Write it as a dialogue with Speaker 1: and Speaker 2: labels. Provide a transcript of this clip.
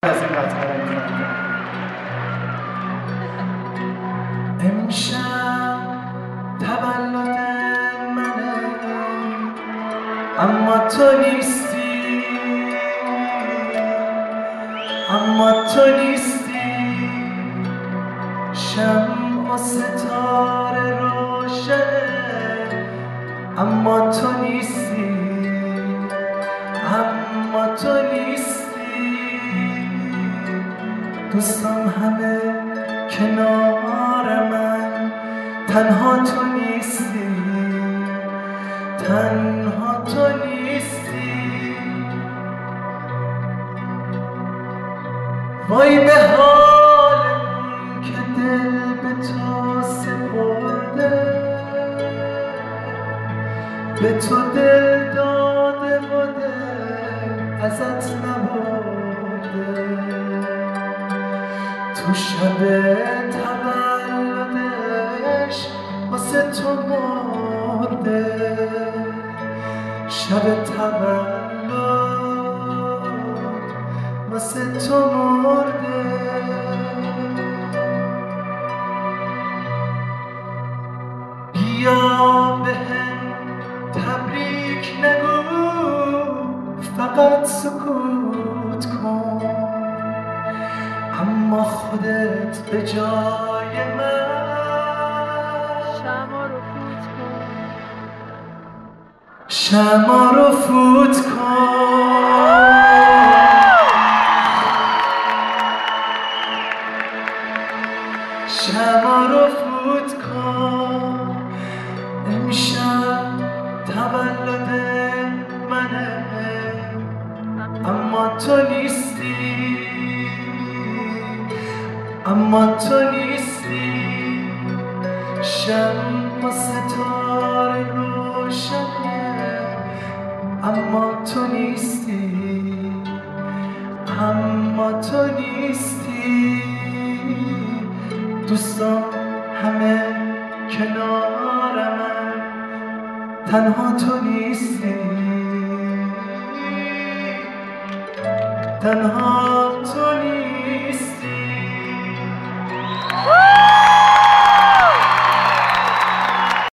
Speaker 1: از این قطعه رو می‌خوندم. امشب تولد منه اما تو نیستی، اما تو نیستی. شمع و ستاره روشنه اما تو نیستی، اما تو نیستی. دوستان همه کنار من، تنها تو نیستی، تنها تو نیستی. وای به حال اون که دل به تو سپرده، به تو دل داده و دل ازت نبرده. تو شب تولدش واسه تو مرده، شب تولد واسه تو مرده. بیا بهم تبریک نگو، فقط سکوت کن، اما خودت به جای من شمع رو فوت کن. شمع رو فوت کن. امشب تولد منه اما تو نیستی، اما تو نیستی. شمع و ستاره روشنه اما تو نیستی، اما تو نیستی. دوستان همه کنار من، تنها تو نیستی، تنها تو نیستی.